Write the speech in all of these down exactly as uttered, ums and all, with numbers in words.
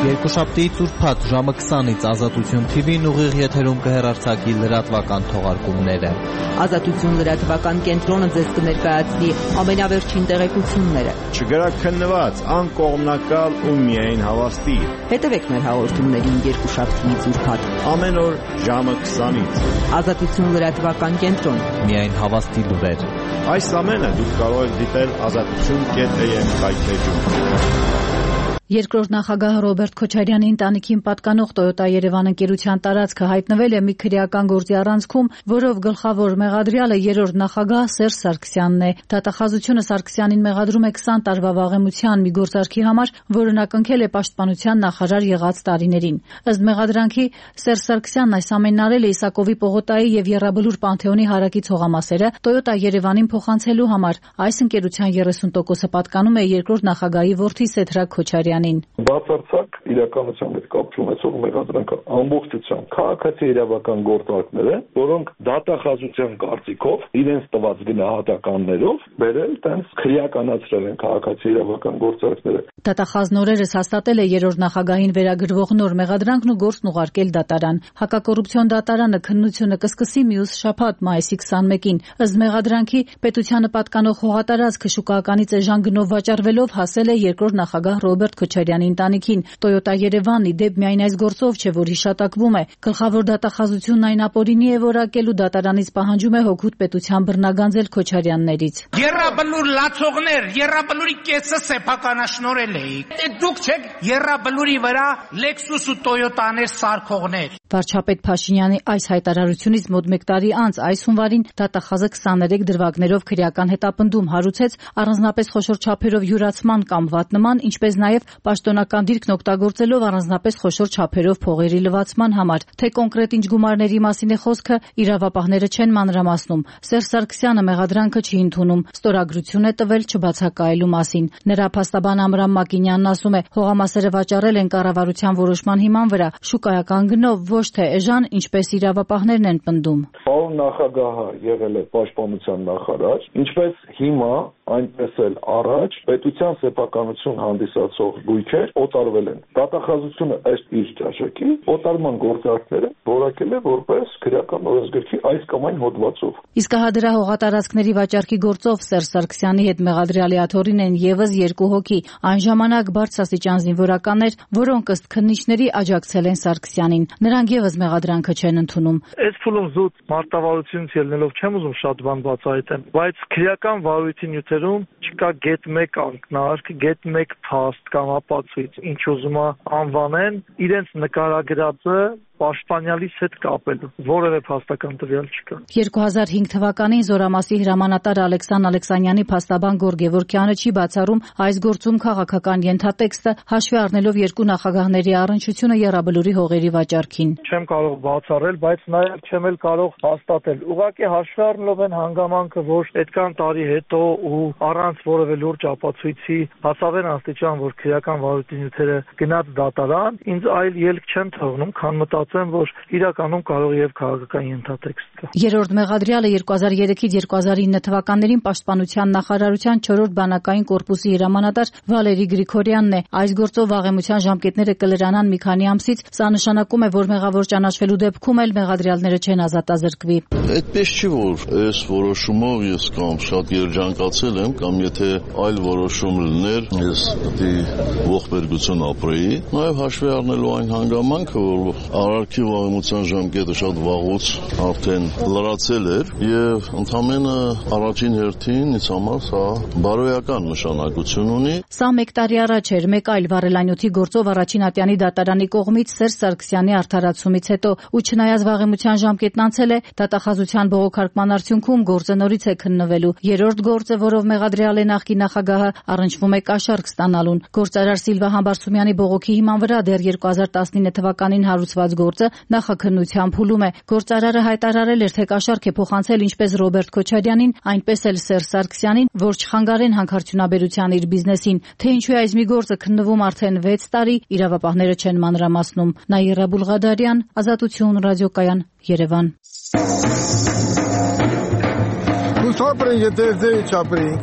Երկուշաբթիից ուրբաթ ժամը քսանից Ազատություն թիվին ուղիղ եթերում կհեռարձակի լրատվական թողարկումները։ Ազատություն լրատվական կենտրոնը ձեզ կներկայացնի ամենավերջին տեղեկությունները։ Չգրաքննված, անկողմնակալ ու միայն հավաստի։ Հետևեք մեր հաղորդումներին երկուշաբթիից ուրբաթ ամեն օր ժամը քսանից։ Ազատություն լրատվական կենտրոն։ Միայն հավաստի լուրեր։ Այս ամենը դուք կարող եք դիտել ազատություն կետ էյ էմ կայքէջում։ Երկրորդ նախագահ Ռոբերտ Քոչարյանի ընտանիքին պատկանող Toyota Երևան ընկերության տարածքը հայտնվել է մի քրեական գործի առանցքում, որով գլխավոր մեղադրյալը երրորդ նախագահ Սերժ Սարգսյանն է։ Դատախազությունը Սարգսյանին մեղադրում է քսան տարվա վաղեմության մի գործարքի համար, որը նա կնքել է պաշտպանության նախարար եղած տարիներին։ Ըստ մեղադրանքի Սերժ Սարգսյանն այս ամենն արել է Իսակովի պողոտայի եւ Եռաբլուր Պանթեոնի հարակից հողամասերը Toyota Երևանին փոխանցելու համար։ Այս ընկերության երեսուն տոկոսը պատկանում է երկրորդ նախագահի որդի Սեդրակ Քոչարյանին։ Բացարձակ իրականության հետ կապ ունեցող մեղադրանքը ամբողջությամբ քաղաքացի իրավական գործարքներ են, որոնք դատախազության կարծիքով իրենց տված գնահատականներով բերել տենց քրեականացրել են քաղաքացի իրավական գործարքները։ Դատախազն օրերս հաստատել է երրորդ նախագահին վերագրվող նոր մեղադրանքն ու գործն ուղարկել դատարան։ Հակակոռուպցիոն դատարանը քննությունը կսկսի մյուս շաբաթ մայիսի քսանմեկին։ Ըստ մեղադրանքի պետությանը պատկանող հողատարածքը շուկայականից էժան գնով վաճառվելով հասել է երկրորդ նախագահ Ռոբերտ Քոչարյանի ընտանիքին։ Toyota Երևանն ի դեպ միայն այս գործով չէ, որ հիշատակվում է։ Գլխավոր դատախազությունն այն ապօրինի է որակել ու դատարանից պահանջում է հօգուտ պետության բռնագանձել Քոչարյաններից։ Եռաբլուր լացողներ, Եռաբլուրի կեսը սեփականաշնորհել էիք։ Դուք չեք Եռաբլուրի վրա Lexus ու Toyota-ներ սարքողներ։ Վարչապետ Փաշինյանի այս հայտարարությունից մոտ մեկ տարի անց այս հունվարին դատախազը քսաներեք դրվագներով քրեական հետապնդում հարուցեց առանձնապես խոշոր չափերով յուրացման կամ վատնման, ինչպես նաև պաշտոնական դիրքն օգտագործելով առանձնապես խոշոր չափերով փողերի լվացման համար։ Թե կոնկրետ ինչ գումարների մասին է խոսքը, իրավապահները չեն մանրամասնում։ Սերժ Սարգսյանը մեղադրանքը չի ընդունում, ստորագրություն է տվել չբացակայելու մասին։ Նրա փաստաբան Ամրամ Մակինյանն ասում է, հողամասերը վաճառել են կառավարության որոշման հիման վրա, շուկայական գնով, ոչ թե էժան, ինչպես իրավապահներն են պնդում։ Պարոն նախագահը եղել է պաշտպանության նախարար, ինչպես հիմա, այնպես էլ առաջ պետության սեփականություն հանդիսացող գույքեր օտարվել են։ Դատախազությունը ըստ իր ճաշակի օտարման գործարքները որակել է որպես քրեական օրենսգրքի այս կամ այն հոդվածով։ Իսկ հա դրա հողատարածքների վաճառքի գործով Սերժ Սարգսյանի հետ մեղադրյալի աթոռին են եւս երկու հոգի, այն ժամանակ բարձրաստիճան զինվորականներ, որոնք ըստ քննիչների աջակցել են Սարգսյանին։ Նրանք եւս մեղադրանքը չեն ընդունում։ Այս փուլում զուտ մարտավարությունից ելնելով չեմ ուզում շատ բան բացահայտեմ, բայց քրեական վարույթի նյութերում չկա գետ մեկ ակնարկ, գետ մեկ փաստ կամ ապացույց, ինչ ուզում անվանեն, իրենց նկարագրածը պաշտպանյալից հետ կապելու որևէ փաստական տվյալ չկա։ երկու հազար հինգ թվականին Զորամասի հրամանատար Ալեքսան Ալեքսանյանի փաստաբան Գոր Գևորգյանը չի բացառում այս գործում քաղաքական ենթատեքստը, հաշվի առնելով երկու նախագահների առնչությունը Եռաբլուրի հողերի վաճառքին։ Չեմ կարող բացառել, բայց նաև չեմ էլ կարող հաստատել։ Ուղղակի հաշվի առնելով են հանգամանքը, որ այդքան տարի հետո ու առանց որևէ լուրջ ապացույցի հասավ են աստիճան, որ քրեական վարույթի նյութերը գնաց դատարան, ինձ այլ ելք չեն թողնում, քան մտածել որ իրականում կարող եւ քաղաքական ենթատեքստ կա։ Երրորդ մեղադրյալը երկու հազար երեքից երկու հազար ինը թվականներին պաշտպանության նախարարության չորրորդ բանակային կորպուսի հրամանատար Վալերի Գրիգորյանն է։ Այս գործով վաղեմության ժամկետները կլրանան մի քանի ամսից, սա նշանակում է, որ մեղավոր ճանաչվելու դեպքում էլ մեղադրյալները չեն ազատազրկվի։ Այդպես չի, որ այս որոշումով ես կամ շատ երջանկացել եմ, կամ եթե այլ որոշում լիներ, ես պետք է ողբերգություն ապրեի, նաև հաշվի առնելու այն հանգամանքը, որ Արարքի վաղեմության ժամկետը շատ վաղուց արդեն լրացել էր եւ ընդամենը առաջին հերթին ինձ համար սա բարոյական նշանակություն ունի։ Սա մեկ տարի առաջ էր, մեկ այլ վառելանյութի գործով առաջին ատյանի դատարանի կողմից Սերժ Սարգսյանի արդարացումից հետո, ու չնայած վաղեմության ժամկետն անցել է, դատախազության բողոքարկման արդյունքում գործը նորից է քննվելու։ Երրորդ գործը, որով մեղադրյալ է նախկին նախագահը, առնչվում է կաշառք ստանալուն։ Գործարար Սիլվա Համբարձումյանի բողոքի հիման վրա դեռ երկու հազար տասնինը թվականին հարուցված գործը նախաքննության փուլում է։ Գործարարը հայտարարել էր, թե կաշառք է փոխանցել ինչպես Ռոբերտ Քոչարյանին, այնպես էլ Սերժ Սարգսյանին, որ չխանգարեն հանքարդյունաբերության իր բիզնեսին։ Թե ինչու է այս մի գործը քննվում արդեն վեց տարի, իրավապահները չեն մանրամասնում։ Նաիրա Բուլղադարյան, Ազատություն ռադիոկայան, Երևան։ Ուսապրին եթե ձեի չապրին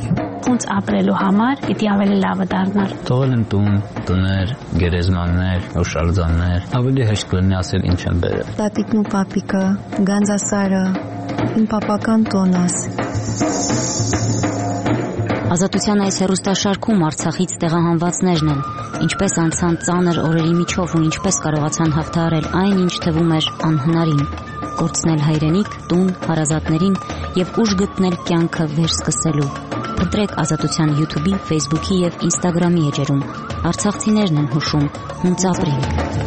իրավունց ապրելու համար պիտի ավելի լավը դառնար։ Թողել են տուն, տներ, գերեզմաններ, հուշարձաններ, ավելի հեշտ կլինի ասել ինչ են բերել։ Տատիկն ու պապիկը, Գանձասարը, իմ պապական տոնս։ Ազատության այս հեռուստաշարքում Արցախից տեղահանվածներն են, ինչպես անցան ծանր օրերի միջով ու ինչպես կարողացան հաղթահարել այն, ինչ թվում էր անհնարին, կորցնել հայրենիք, տուն, հարազատներին եւ ուժ գտնել կյանքը վերսկսելու։ Ընտրեք Ազատության YouTube-ի, Facebook-ի եւ Instagram-ի էջերում։ Արցախցիներն են հուշում, հունց ապրենք։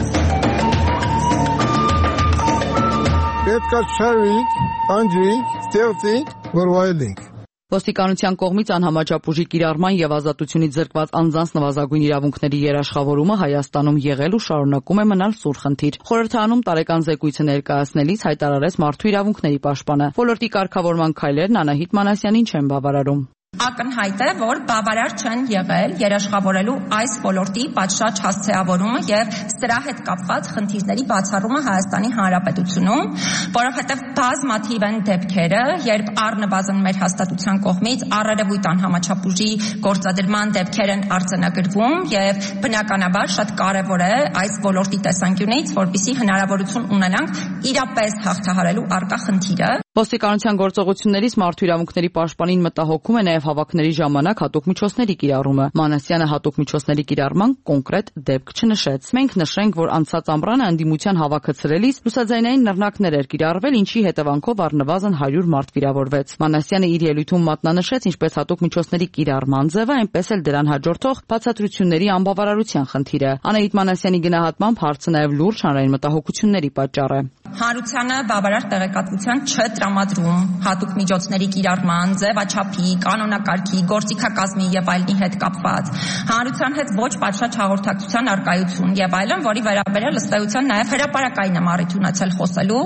Պետք է շարվենք, անջրենք, ստեղծենք, որ վայելենք։ Ոստիկանության կողմից անհամաչափ ուժի կիրառման եւ ազատությունից զրկված անձանց նվազագույն իրավունքների երաշխավորումը Հայաստանում եղել ու շարունակում է մնալ սուր խնդիր։ Խորհրդարանում տարեկան զեկույցը ներկայացնելիս հայտարարեց մարդու իրավունքների պաշտպանը։ Ոլորտի կարգավորման քայլերն Անահիտ Մանասյանին չեն բավարարում։ Ակնհայտ է, որ բավարար չեն եղել երաշխավորելու այս ոլորտի պատշաճ հասցեավորումը եւ սրա հետ կապված խնդիրների բացառումը Հայաստանի Հանրապետությունում, որովհետեւ բազմաթիվ են դեպքերը, երբ առնվազն մեր հաստատության կողմից առերևույթ անհամաչափ ուժի գործադրման դեպքեր են արձանագրվում եւ բնականաբար շատ կարեւոր է այս ոլորտի տեսանկյունից, որպեսզի հնարավորություն ունենանք իրապես հաղթահարելու առկա խնդիրը։ Ոստիկանության գործողություններից մարդու իրավունքների պաշտպանին մտահոգում է նաև հավաքների ժամանակ հատուկ միջոցների կիրառումը։ Մանասյանը հատուկ միջոցների կիրառման կոնկրետ դեպք չնշեց։ Մենք նշենք, որ անցած ամռանը ընդդիմության հավաքը ցրելիս լուսաձայնային նռնակներ էր կիրառվել, ինչի հետևանքով առնվազն հարյուր մարդ վիրավորվեց։ Մանասյանը իր ելույթում մատնանշեց ինչպես հատուկ միջոցների կիրառման ձևը, այնպես էլ դրան հաջորդող բացատրությունների անբավարարության խնդիրը։ Անահիտ Մանասյանի գնահատմամբ հարցը նաև լուրջ հանրային մտահոգությունների պատճառ է։ Հանրությանը բավարար տեղեկատվության չտրամադրում հատուկ միջոցների կիրառման, ձևաչափի, կանոնակարգի, գործիքակազմի եւ այլնի հետ կապված, հանրության հետ ոչ պատշաճ հաղորդակցության արկայություն եւ այլն, որի վերաբերյալ ըստ էության նաեւ հրապարակային եմ առիթ ունեցել խոսելու,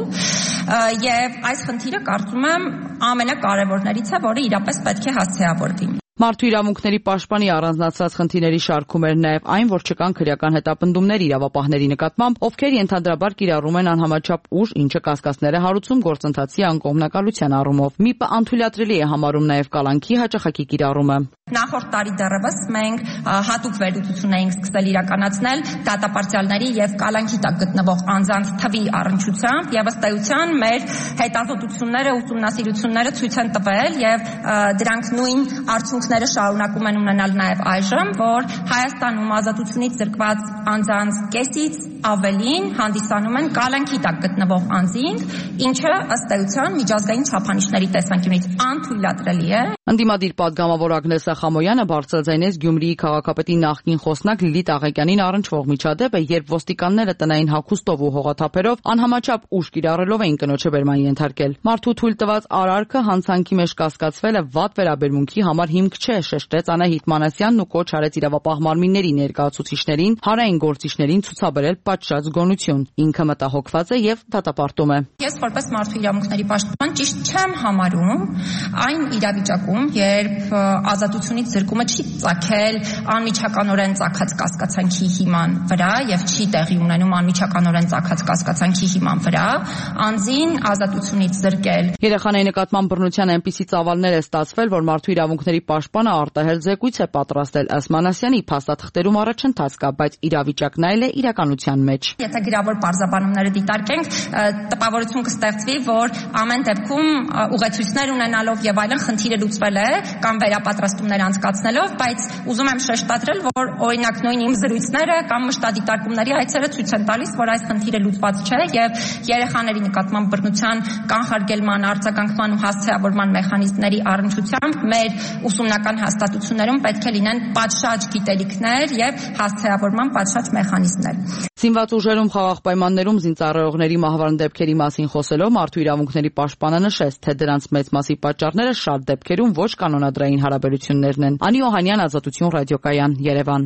եւ այս խնդիրը կարծում եմ ամենակարևորներից է, որը իրապես պետք է հասցեավորվի։ Մարդու իրավունքների պաշտպանի առանձնացված խնդիրների շարքում էր նաև այն, որ չկան քրեական հետապնդումներ իրավապահների նկատմամբ, ովքեր ենթադրաբար կիրառում են անհամաչափ ուժ, ինչը կասկածներ է հարուցում գործընթացի անկողմնակալության առումով։ ՄԻՊ-ը անթույլատրելի է համարում նաև կալանքի հաճախակի կիրառումը։ Նախորդ տարի դեռևս մենք հատուկ վերլուծություն էինք սկսել իրականացնել դատապարտյալների եւ կալանքի տակ գտնվող անձանց թվի առնչությամբ եւ ըստ էության մեր հետազոտությունները, ուսումնասիրությունները ցույց են տվել եւ դրանք նույն արդյունքները շարունակում են ունենալ նաեւ այժմ, որ Հայաստանում ազատությունից զրկված անձանց կեսից ավելին հանդիսանում են կալանքի տակ գտնվող անձինք, ինչը ըստ էության միջազգային չափանիշների տեսանկյունից անթույլատրելի է։ Ընդդիմադիր պատգամավոր Ագնեսա Խամոյանը բարձրաձայնեց Գյումրիի քաղաքապետի նախկին խոսնակ Լիլիթ Աղեկյանին առնչվող միջադեպը, երբ ոստիկանները տնային հագուստով ու հողաթափերով անհամաչափ ուժ կիրառելով էին կնոջը բերման ենթարկել։ Մարդու թույլ տված արարքը հանցանքի մեջ կասկածվելը վատ վերաբերմունքի համար հիմք չէ, շեշտեց Անահիտ Մանասյանն ու կոչ արեց իրավապահ մարմինների ներկայացուցիչներին, հանրային գործիչներին ցուցաբերել պատշաճ զգոնություն։ Ինքը մտահոգված է եւ դատապարտում է։ Ես որպես մարդու իրավունքների պաշտպան ճիշտ չեմ համարում այն իրավիճակում, երբ ազատությունից զրկումը չի ծագել անմիջականորեն ծագած կասկածանքի հիման վրա եւ չի տեղի ունենում անմիջականորեն ծագած կասկածանքի հիման վրա, անձին ազատությունից զրկել։ Երեխաների նկատմամբ բռնության այնպիսի ծավալներ է ստացվել, որ մարդու իրավունքների պաշտպանը արտահայտ զեկույց է պատրաստել ըստ Մանասյանի փաստաթղթերում առաջընթաց կա, բայց իրավիճակն այլ է իրականության մեջ։ Եթե գրավոր պարզաբանումները դիտարկենք, տպավորություն կստեղծվի, որ ամեն դեպքում ուղեցույցներ ունենալով եւ այլն խնդիրը լուծվել է կամ վերապատրաստումներ անցկացնելով, բայց ուզում եմ շեշտադրել, որ օրինակ նույն իմ զրույցները կամ մշտադիտարկումների այցերը ցույց են տալիս, որ այս խնդիրը լուծված չէ եւ երեխաների նկատմամբ բռնության կանխարգելման, արձագանքման ու հասցեավորման մեխանիզմների առնչությամբ մեր ուսումնական հաստատություններում պետք է լինեն պատշաճ գիտելիքներ եւ հասցեավորման պատշաճ մեխանիզմներ։ Զինված ուժերում խաղաղ պայմաններում զինծառայողների մահվան դեպքերի մասին խոսելով մարդու իրավունքների պաշտպանը նշեց, թե դրանց մեծ մասի պատճառները շատ դեպքերում ոչ կանոնադրային հարաբերություններն են։ Անի Օհանյան, Ազատություն ռադիոկայան, Երևան։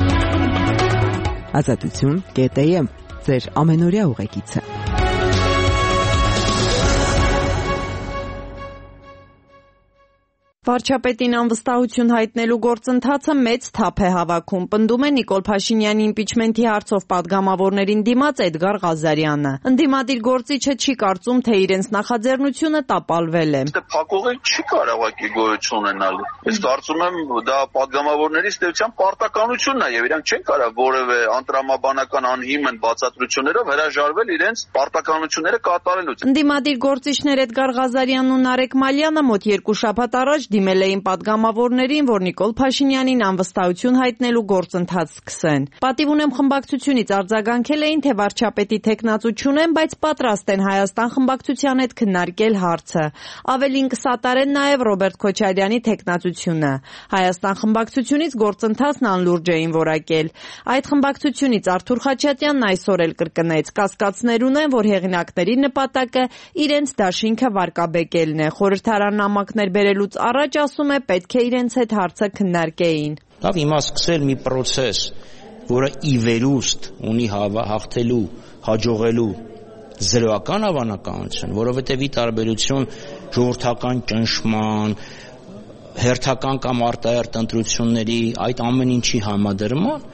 Ազատություն կետ էմ ձեր ամենօրյա ուղեկիցը։ Վարչապետին անվստահություն հայտնելու գործընթացը մեծ թափ է հավաքում, պնդում է Նիկոլ Փաշինյանի իմպիչմենթի հարցով պատգամավորներին դիմաց Էդգար Ղազարյանը։ Ընդդիմադիր գործիչը չի կարծում, թե իրենց նախաձեռնությունը տապալվել է։ Փակողը չի կարողակի գոյություն ունենալ։ Ես կարծում եմ, դա պատգամավորների ստեյության պարտականությունն է եւ իրանք չեն կարող որևէ անտրամաբանական անհիմն բացատրություններով հրաժարվել իրենց պարտականությունները կատարելուց։ Ընդդիմադիր գործիչներ Էդգար Ղազարյանն ու Նարեկ Մալյանը մոտ երկու շաբաթ առաջ դիմել էին պատգամավորներին, որ Նիկոլ Փաշինյանին անվստահություն հայտնելու գործընթաց սկսեն։ Պատիվ ունեմ խմբակցությունից արձագանքել էին, թե վարչապետի թեկնածու չունեն, բայց պատրաստ են Հայաստան խմբակցության հետ քննարկել հարցը։ Ավելին կսատարեն նաև Ռոբերտ Քոչարյանի թեկնածությունը։ Հայաստան խմբակցությունից գործընթացն անլուրջ էին որակել։ Այդ խմբակցությունից Արթուր Խաչատյանն այսօր էլ կրկնեց. կասկածներ ունեն, որ հեղինակների նպատակը իրենց դաշինքը վարկաբեկելն է։ Խորհրդարան նամակներ բերելուց առաջ, ասում է, պետք է իրենց հետ հարցը քննարկեին։ Լավ, հիմա սկսել մի process, որը ի վերուստ ունի հաղթելու, հաջողելու զրոական հավանականություն, որովհետև ի տարբերություն ժողովրդական ճնշման, հերթական կամ արտահերթ ընտրությունների, այդ ամեն ինչի համադրման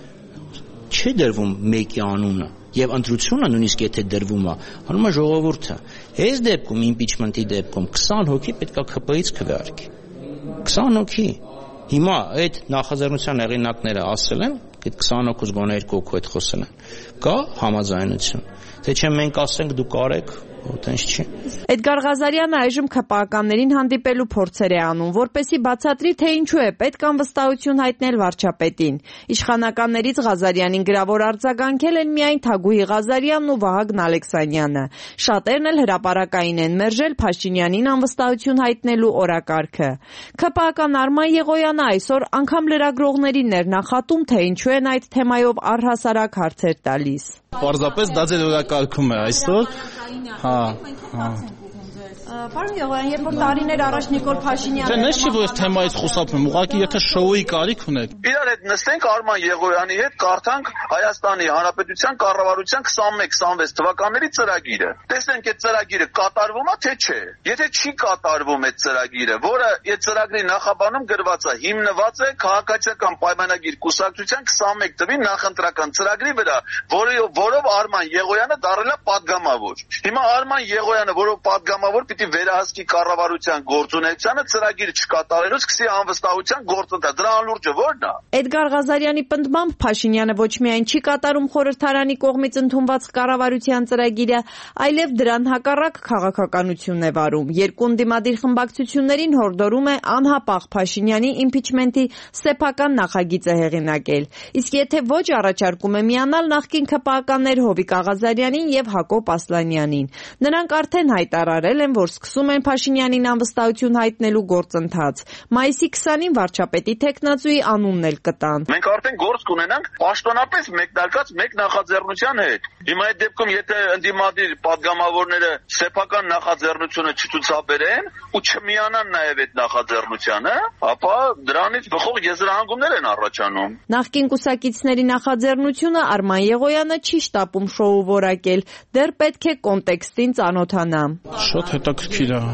չի դրվում մեկի անունը։ Եվ ընտրությունը նույնիսկ եթե դրվում է, անում է ժողովուրդը։ Այս դեպքում, իմպիչմենթի դեպքում քսան հոգի պետք է K P I-ից քվեարկի։ քսան հոգի։ Հիմա այդ նախաձեռնության հեղինակները ասել են, այդ քսան հոգուց գոնե երկու հոգու հետ խոսել են։ Կա համաձայնություն։ Թե չէ մենք ասենք դուք արեք, այտենց չի։ Էդգար Ղազարյանը այժմ K P I-ականներին հանդիպելու փորձեր է անում, որպեսզի բացատրի, թե ինչու է պետք անվստահություն հայտնել վարչապետին։ Իշխանականներից Ղազարյանին գրավոր արձագանքել են միայն Թագուհի Ղազարյանն ու Վահագն Ալեքսանյանը։ Շատերն էլ հրապարակային են մերժել Փաշինյանին անվստահություն հայտնելու օրակարգը։ K P I-ական Արման Եղոյանը այսօր անգամ լրագրողներին էր նախատում, թե ինչու են այդ թեմայով առհասարակ հարցեր տալիս։ Պարզապես դա ձեր օրակարգում է այսօր։ Հա, հա։ Պարոն Եղոյան, երբ որ տարիներ առաջ Նիկոլ Փաշինյանը Չէ, նշի որ այս թեմայից խոսափում եմ, ուղղակի եթե շոուի կարիք ունեք։ Իրար հետ նստենք Արման Եղոյանի հետ, կարդանք Հայաստանի Հանրապետության կառավարության քսանմեկ քսանվեց թվականների ծրագիրը։ Տեսնենք այդ ծրագիրը կատարվում է թե չէ։ Եթե չի կատարվում այդ ծրագիրը, որը այդ ծրագրի նախաբանում գրված է, հիմնված է քաղաքացիական պայմանագիր կուսակցության քսանմեկ թվի նախընտրական ծրագրի վրա, որով որով Արման Եղոյանը դառել է պատգամավոր։ Հիմա Արման Եղոյանը, որով պատգամավոր պիտի վերահսկի կառավարության գործունեությանը, ծրագիրը չկատարելուց սկսի անվստահության գործընթաց։ Դրա անլուրջը ո՞րն է։ Էդգար Ղազարյանի պնդմամբ Փաշինյանը ոչ միայն չի կատարում խորհրդարանի կողմից ընդունված կառավարության ծրագիրը, այլև դրան հակառակ քաղաքականությունն է վարում։ Երկու ընդդիմադիր խմբակցություններին հորդորում է անհապաղ Փաշինյանի իմպիչմենթի սեփական նախագիծը հեղինակել։ Իսկ եթե ոչ, առաջարկում է միանալ նախկին K P I-ականներ Հովիկ Աղազարյանին եւ Հակոբ Ասլանյանին։ Նրանք արդեն հայտարարել են, որ սկսում են Փաշինյանին անվստահություն հայտնելու գործընթաց։ Մայիսի քսանին վարչապետի թեկնածուի անունն էլ կտան։ Մենք արդեն գործ կունենանք պաշտոնապես մեկնարկած մեկ նախաձեռնության հետ։ Հիմա այդ դեպքում եթե ընդդիմադիր պատգամավորները սեփական նախաձեռնությունը չցուցաբերեն ու չմիանան նաև այդ նախաձեռնությանը, ապա դրանից բխող եզրահանգումներ են առաջանում։ Նախկին կուսակիցների նախաձեռնությունը Արման Եղոյանը չի շտապում շոու որակել, դեռ պետք է կոնտեքստին ծանոթանա։ Շատ հետաքրքիր է։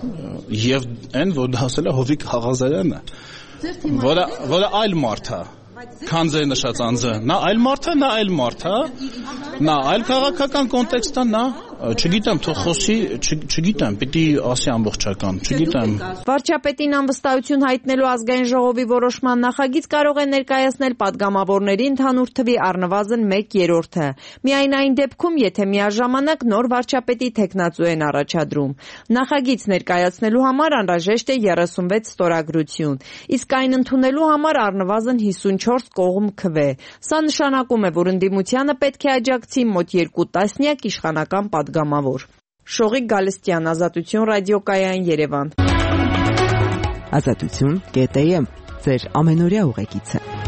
Եվ այն, որ դա ասել է Հովիկ Աղազարյանը, որը որը այլ մարդ է, քան ձեր նշած անձը։ Նա այլ մարդ է, նա այլ մարդ է, նա այլ քաղաքական կոնտեքստ է, նա չգիտեմ, թող խոսի, չգիտեմ, պիտի ասի ամբողջական, չգիտեմ։ Վարչապետին անվստահություն հայտնելու ազգային ժողովի որոշման նախագիծ կարող է ներկայացնել պատգամավորների ընդհանուր թվի առնվազն մեկ երրորդը։ Միայն այն դեպքում, եթե միաժամանակ նոր վարչապետի թեկնածու են առաջադրում։ Նախագիծ ներկայացնելու համար անհրաժեշտ է երեսունվեց ստորագրություն, իսկ այն ընդունելու համար առնվազն հիսունչորս կողմ քվե։ Սա նշանակում է, որ ընդդիմությանը պետք է աջակցի մոտ երկու տասնյակ իշխանական պատգամավոր։ Շողիկ Գալստյան, Ազատություն ռադիոկայան, Երևան։ Ազատություն կետ էյ էմ, ձեր ամենօրյա ուղեկիցը։